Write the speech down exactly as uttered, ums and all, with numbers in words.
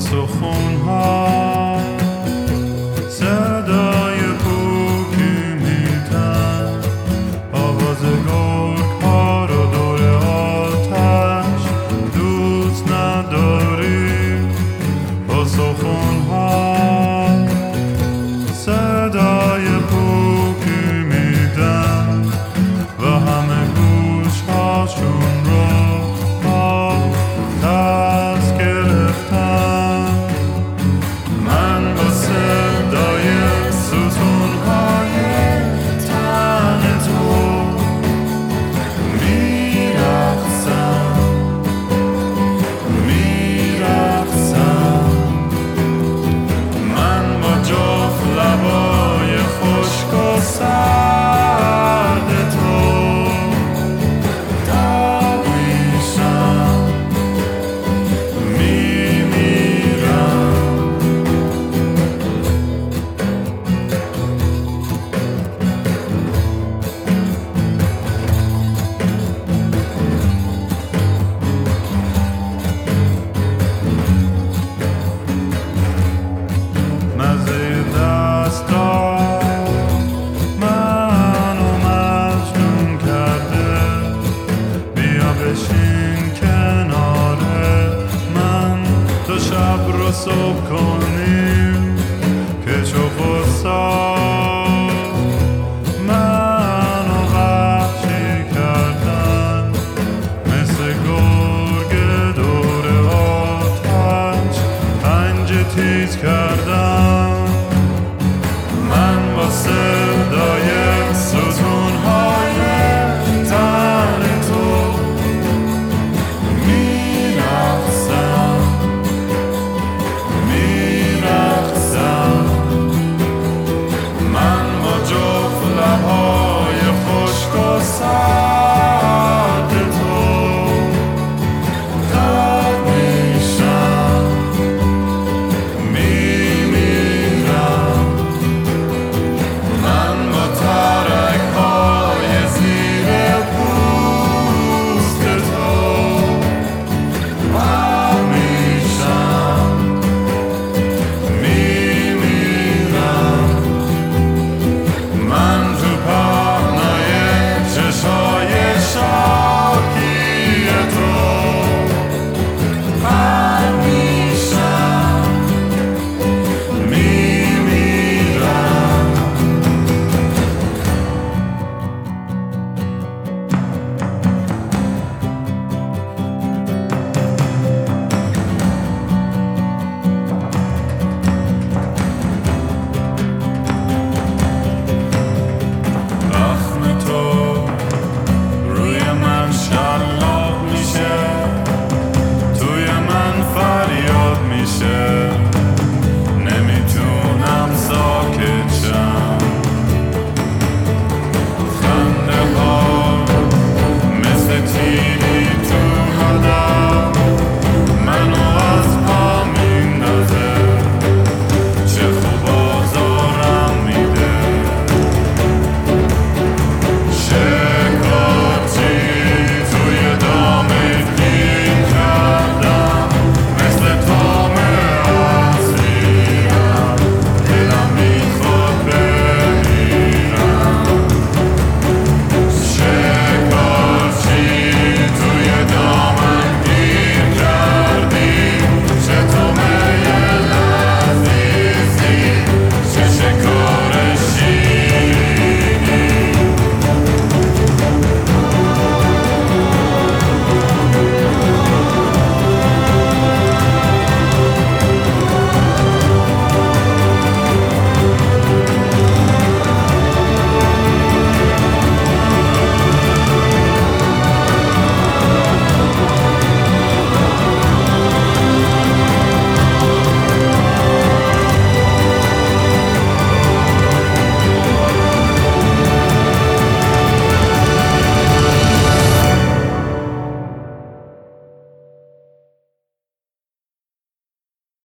استخون‌ها صدای پوکی میدن، آواز گرگ‌ها رو دور آتش دوست نداری. استخون‌ها صدای پوکی میدن و همه گوش‌هاشون رو دست گرفتم. من با صدای ستون‌های تن تو میرقصم میرقصم. من با جفت لبای خشک و سرد تو داغ میشم میمیرم. مزه دستات منو مجنون کرده. بیا بشین کنار من تا شب رو صبح کنیم که چو غصات منو وحشی کردن. مثل گرگ دور آتش پنجه تیز کردم. من با صدای ستون‌های تن تو میرقصم میرقصم. من با جفت لبهای خشک و سرد تو داغ میشم میمیرم. من با ترک‌های زیر پوست تو غرق میشم میمیرم. من تو پهنای چشای شاکی تو غرق میشم میمیرم. زخم تو روی من شلاق میشه، توی من فریاد میشه.